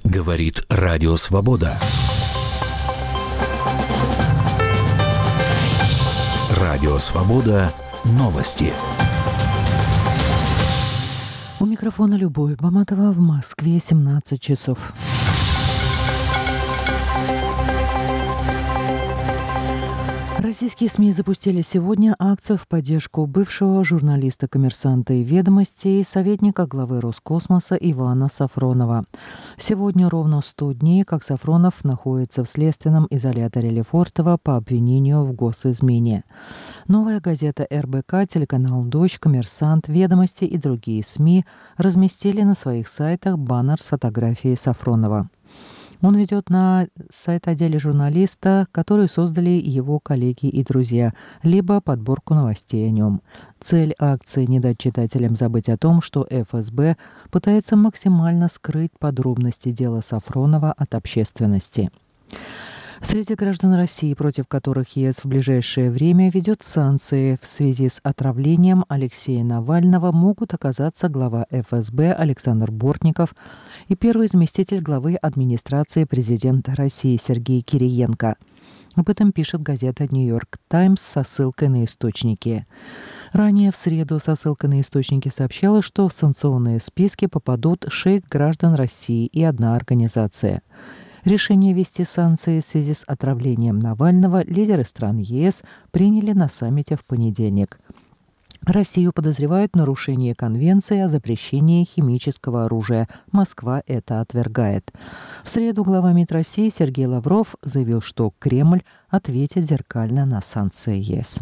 Говорит Радио Свобода. Радио Свобода. Новости. У микрофона Любовь Баматова, в Москве 17 часов. Российские СМИ запустили сегодня акцию в поддержку бывшего журналиста «Коммерсанта» и «Ведомостей» и советника главы Роскосмоса Ивана Сафронова. Сегодня ровно 100 дней, как Сафронов находится в следственном изоляторе Лефортово по обвинению в госизмене. Новая газета РБК, телеканал «Дождь», «Коммерсант», «Ведомости» и другие СМИ разместили на своих сайтах баннер с фотографией Сафронова. Он ведет на сайт отделе журналиста, который создали его коллеги и друзья, либо подборку новостей о нем. Цель акции – не дать читателям забыть о том, что ФСБ пытается максимально скрыть подробности дела Сафронова от общественности. Среди граждан России, против которых ЕС в ближайшее время ведет санкции в связи с отравлением Алексея Навального, могут оказаться глава ФСБ Александр Бортников и первый заместитель главы администрации президента России Сергей Кириенко. Об этом пишет газета «Нью-Йорк Таймс» со ссылкой на источники. Ранее в среду со ссылкой на источники сообщалось, что в санкционные списки попадут 6 граждан России и 1 организация. Решение ввести санкции в связи с отравлением Навального лидеры стран ЕС приняли на саммите в понедельник. Россию подозревают в нарушении Конвенции о запрещении химического оружия. Москва это отвергает. В среду глава МИД России Сергей Лавров заявил, что Кремль ответит зеркально на санкции ЕС.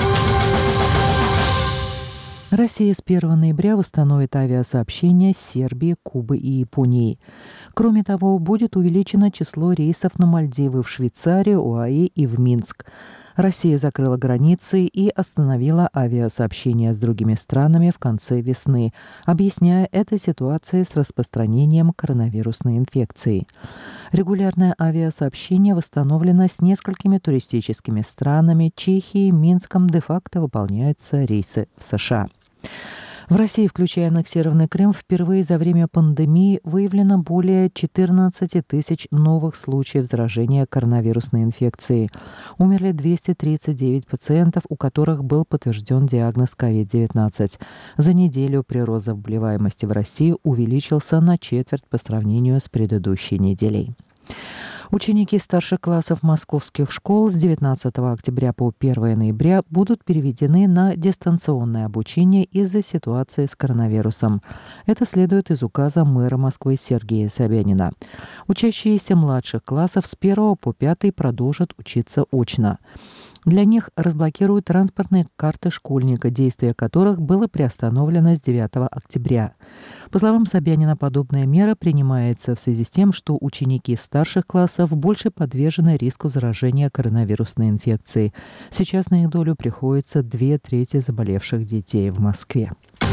Россия с 1 ноября восстановит авиасообщение с Сербией, Кубой и Японией. Кроме того, будет увеличено число рейсов на Мальдивы, в Швейцарию, ОАЭ и в Минск. Россия закрыла границы и остановила авиасообщение с другими странами в конце весны, объясняя это ситуацией с распространением коронавирусной инфекции. Регулярное авиасообщение восстановлено с несколькими туристическими странами. Чехией, Минском де-факто выполняются рейсы в США. В России, включая аннексированный Крым, впервые за время пандемии выявлено более 14 тысяч новых случаев заражения коронавирусной инфекцией. Умерли 239 пациентов, у которых был подтвержден диагноз COVID-19. За неделю прирост заболеваемости в России увеличился на четверть по сравнению с предыдущей неделей. Ученики старших классов московских школ с 19 октября по 1 ноября будут переведены на дистанционное обучение из-за ситуации с коронавирусом. Это следует из указа мэра Москвы Сергея Собянина. Учащиеся младших классов с 1 по 5 продолжат учиться очно. Для них разблокируют транспортные карты школьника, действие которых было приостановлено с 9 октября. По словам Собянина, подобная мера принимается в связи с тем, что ученики старших классов больше подвержены риску заражения коронавирусной инфекцией. Сейчас на их долю приходится 2/3 заболевших детей в Москве.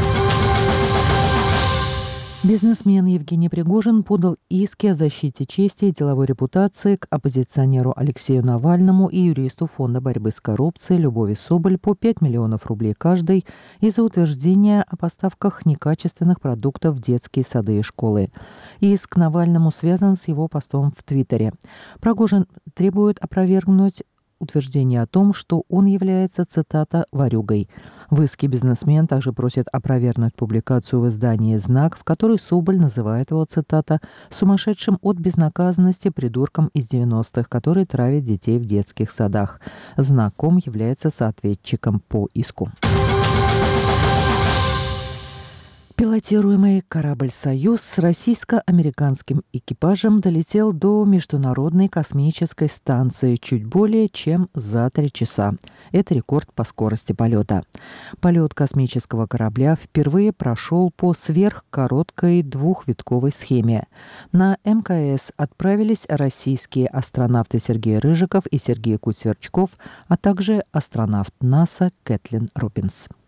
Бизнесмен Евгений Пригожин подал иски о защите чести и деловой репутации к оппозиционеру Алексею Навальному и юристу Фонда борьбы с коррупцией Любови Соболь по 5 миллионов рублей каждый из-за утверждения о поставках некачественных продуктов в детские сады и школы. Иск Навальному связан с его постом в Твиттере. Пригожин требует опровергнуть утверждение о том, что он является, цитата, «ворюгой». В иске бизнесмен также просит опровергнуть публикацию в издании «Знак», в которой Соболь называет его, цитата, «сумасшедшим от безнаказанности придурком из 90-х, который травит детей в детских садах». «Знаком» является соответчиком по иску. Пилотируемый корабль «Союз» с российско-американским экипажем долетел до Международной космической станции чуть более чем за 3 часа. Это рекорд по скорости полета. Полет космического корабля впервые прошел по сверхкороткой двухвитковой схеме. На МКС отправились российские астронавты Сергей Рыжиков и Сергей Куцверчков, а также астронавт НАСА Кэтлин Робинс.